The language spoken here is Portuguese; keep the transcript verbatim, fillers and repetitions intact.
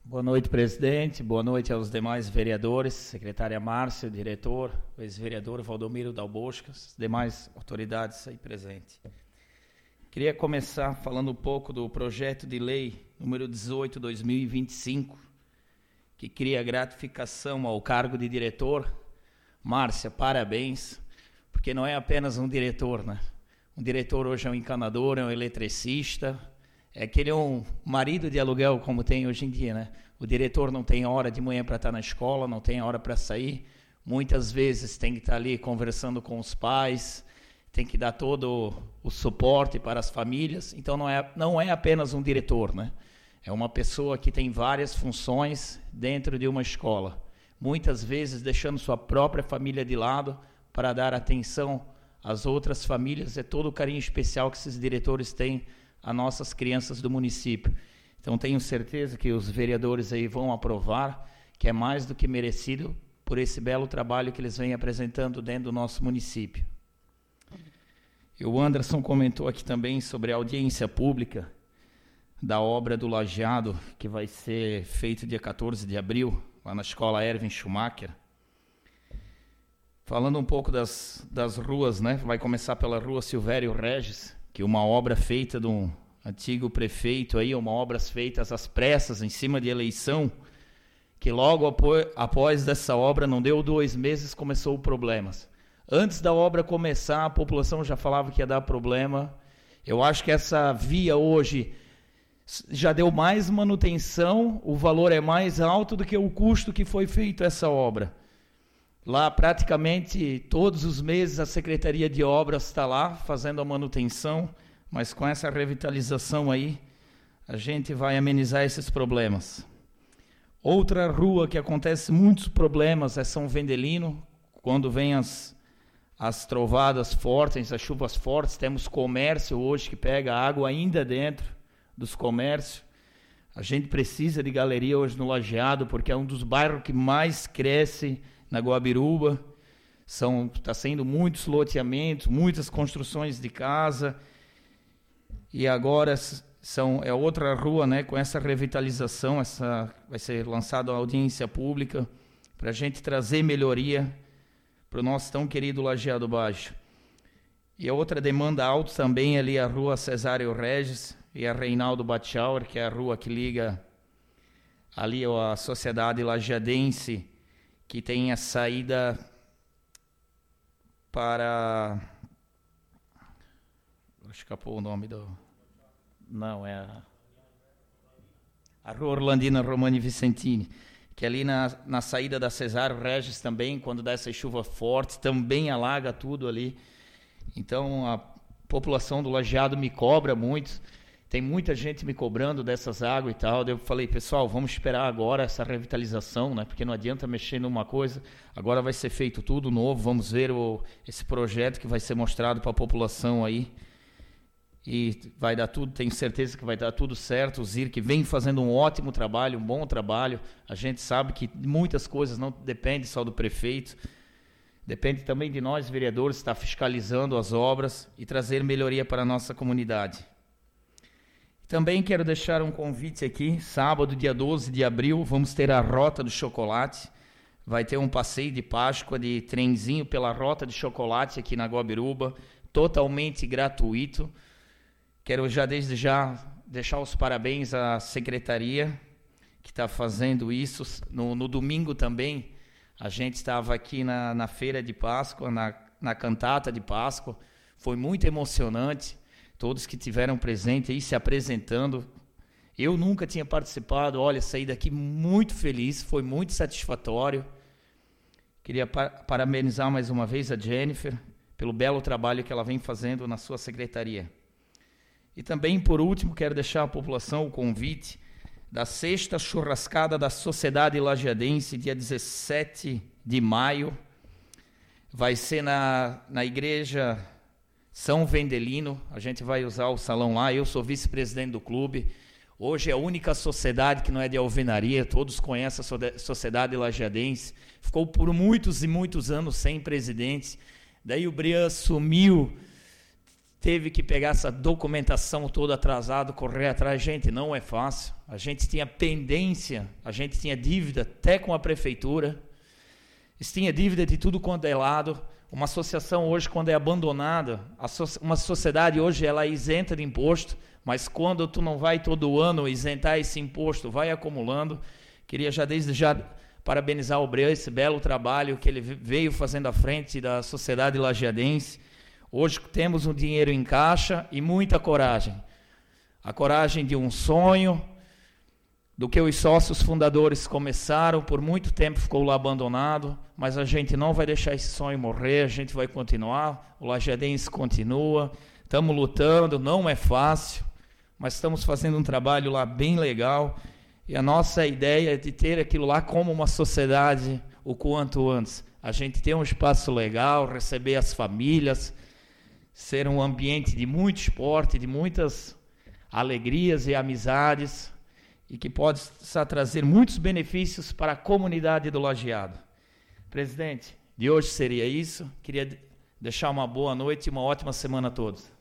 Boa noite, presidente. Boa noite aos demais vereadores, secretária Márcia, diretor, o ex-vereador Valdomiro Dalboscas, demais autoridades aí presentes. Queria começar falando um pouco do projeto de lei número dezoito, dois mil e vinte e cinco, que cria gratificação ao cargo de diretor. Márcia, parabéns, porque não é apenas um diretor, né? Um diretor hoje é um encanador, é um eletricista, é que ele é um marido de aluguel, como tem hoje em dia, né? O diretor não tem hora de manhã para estar na escola, não tem hora para sair. Muitas vezes tem que estar ali conversando com os pais, tem que dar todo o suporte para as famílias. Então, não é, não é apenas um diretor, né? É uma pessoa que tem várias funções dentro de uma escola. Muitas vezes deixando sua própria família de lado para dar atenção às outras famílias. É todo o carinho especial que esses diretores têm a nossas crianças do município. Então, tenho certeza que os vereadores aí vão aprovar, que é mais do que merecido por esse belo trabalho que eles vêm apresentando dentro do nosso município. E o Anderson comentou aqui também sobre a audiência pública da obra do lajeado, que vai ser feito dia quatorze de abril, lá na escola Erwin Schumacher. Falando um pouco das, das ruas, né? Vai começar pela rua Silvério Regis, que é uma obra feita de um antigo prefeito, aí, uma obra feita às pressas, em cima de eleição, que logo após, após dessa obra, não deu dois meses, começou problemas. Antes da obra começar, a população já falava que ia dar problema. Eu acho que essa via hoje já deu mais manutenção, o valor é mais alto do que o custo que foi feito essa obra. Lá, praticamente, todos os meses, a Secretaria de Obras está lá, fazendo a manutenção, mas com essa revitalização aí, a gente vai amenizar esses problemas. Outra rua que acontece muitos problemas é São Vendelino, quando vem as, as trovadas fortes, as chuvas fortes, temos comércio hoje que pega água ainda dentro dos comércios. A gente precisa de galeria hoje no Lajeado, porque é um dos bairros que mais cresce na Guabiruba. São, está sendo muitos loteamentos, muitas construções de casa, e agora são, é outra rua, né, com essa revitalização, essa, vai ser lançada a audiência pública, para a gente trazer melhoria para o nosso tão querido Lajeado Baixo. E a outra demanda alta também ali, a rua Cesário Regis e a Reinaldo Batschauer, que é a rua que liga ali a Sociedade Lajeadense, que tem a saída para... Escapou o nome do... Não, é a, a Rua Orlandina Romani Vicentini, que ali na, na saída da Cesário Regis também, quando dá essa chuva forte, também alaga tudo ali. Então, a população do Lajeado me cobra muito. Tem muita gente me cobrando dessas águas e tal. Eu falei, pessoal, vamos esperar agora essa revitalização, né? Porque não adianta mexer numa coisa. Agora vai ser feito tudo novo. Vamos ver o, esse projeto que vai ser mostrado para a população aí. E vai dar tudo, tenho certeza que vai dar tudo certo. O Zirk vem fazendo um ótimo trabalho, um bom trabalho. A gente sabe que muitas coisas não dependem só do prefeito. Depende também de nós, vereadores, estar fiscalizando as obras e trazer melhoria para a nossa comunidade. Também quero deixar um convite aqui, sábado, dia doze de abril, vamos ter a Rota do Chocolate. Vai ter um passeio de Páscoa de trenzinho pela Rota de Chocolate aqui na Guabiruba, totalmente gratuito. Quero já desde já deixar os parabéns à secretaria que está fazendo isso. No, no domingo também, a gente estava aqui na, na feira de Páscoa, na, na cantata de Páscoa, foi muito emocionante. Todos que tiveram presente aí se apresentando. Eu nunca tinha participado, olha, saí daqui muito feliz, foi muito satisfatório. Queria par- parabenizar mais uma vez a Jennifer pelo belo trabalho que ela vem fazendo na sua secretaria. E também, por último, quero deixar à população o convite da sexta churrascada da Sociedade Lajeadense, dia dezessete de maio. Vai ser na, na igreja São Vendelino, a gente vai usar o salão lá, eu sou vice-presidente do clube. Hoje é a única sociedade que não é de alvenaria, todos conhecem a Sociedade Lajeadense. Ficou por muitos e muitos anos sem presidente. Daí o Brian sumiu, teve que pegar essa documentação toda atrasada, correr atrás. Gente, não é fácil. A gente tinha pendência, a gente tinha dívida até com a prefeitura, tinha dívida de tudo quanto é lado. Uma associação hoje, quando é abandonada, uma sociedade hoje ela é isenta de imposto, mas quando tu não vai todo ano isentar esse imposto, vai acumulando. Queria já desde já parabenizar o Breu, esse belo trabalho que ele veio fazendo à frente da sociedade lajeadense. Hoje temos um dinheiro em caixa e muita coragem. A coragem de um sonho, do que os sócios fundadores começaram, por muito tempo ficou lá abandonado, mas a gente não vai deixar esse sonho morrer, a gente vai continuar, o lajeadense continua, estamos lutando, não é fácil, mas estamos fazendo um trabalho lá bem legal, e a nossa ideia é de ter aquilo lá como uma sociedade o quanto antes. A gente ter um espaço legal, receber as famílias, ser um ambiente de muito esporte, de muitas alegrias e amizades, e que pode trazer muitos benefícios para a comunidade do Lajeado. Presidente, de hoje seria isso. Queria deixar uma boa noite e uma ótima semana a todos.